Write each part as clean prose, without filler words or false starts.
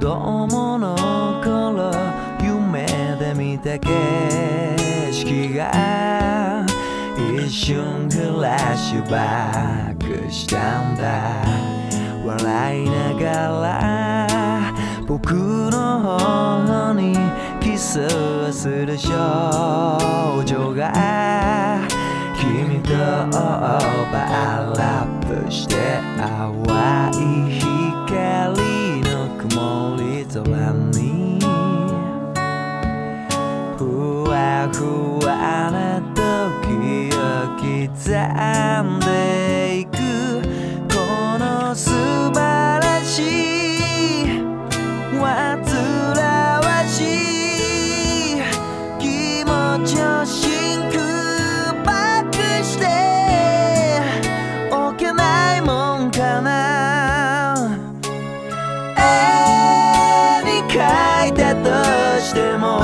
供の頃夢で見た景色が一瞬フラッシュバックしたんだ。笑いながら僕の頬にキスをする少女が君とオーバーラップして淡い光の曇り空にふわふわな時を刻んでいくこの素晴らしい煩わしい気持ちを真空バックしておけないもんかな。絵に描いたとしても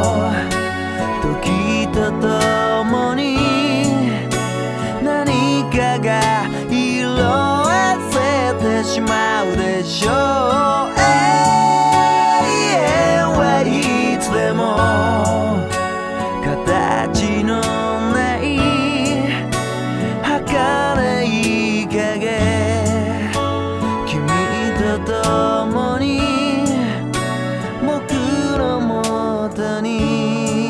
時とともに何かが色あせてしまうでしょう。永遠はいつでも形のない儚い影君と共に僕のもとに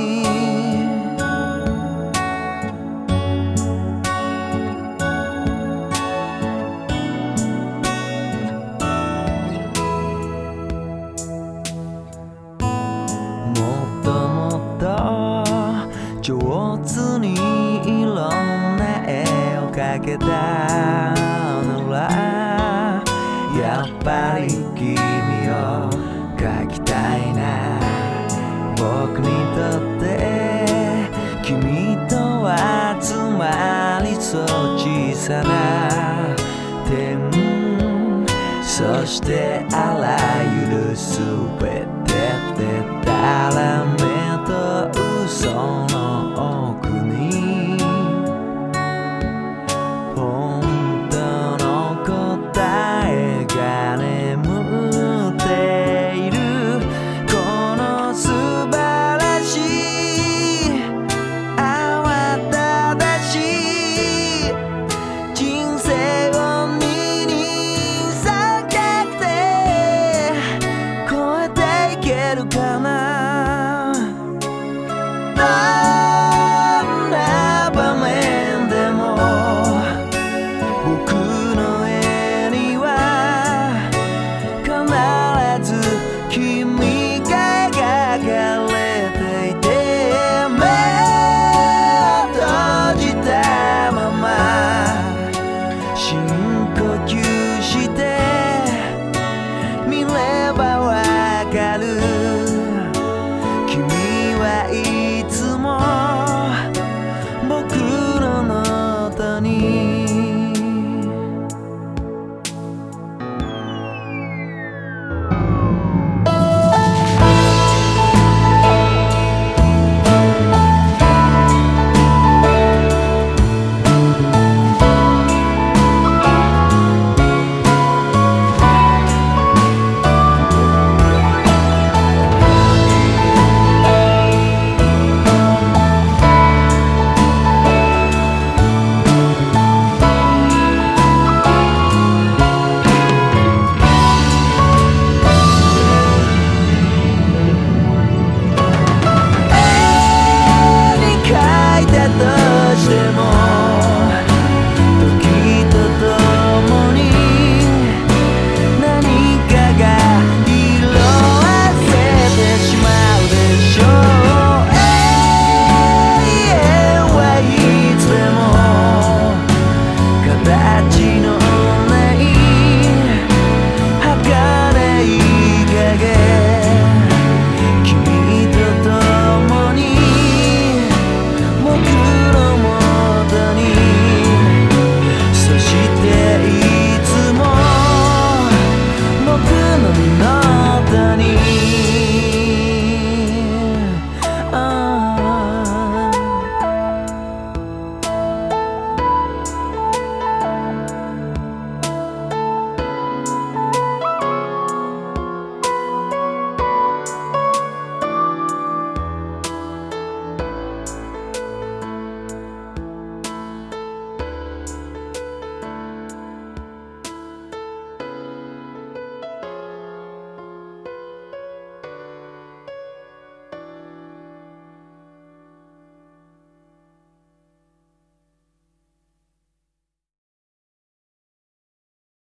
上手にいろんな絵を描けたならやっぱり君を描きたいな。僕にとって君とはつまりそう小さな点そしてあらゆるすべてでたらめと嘘の奥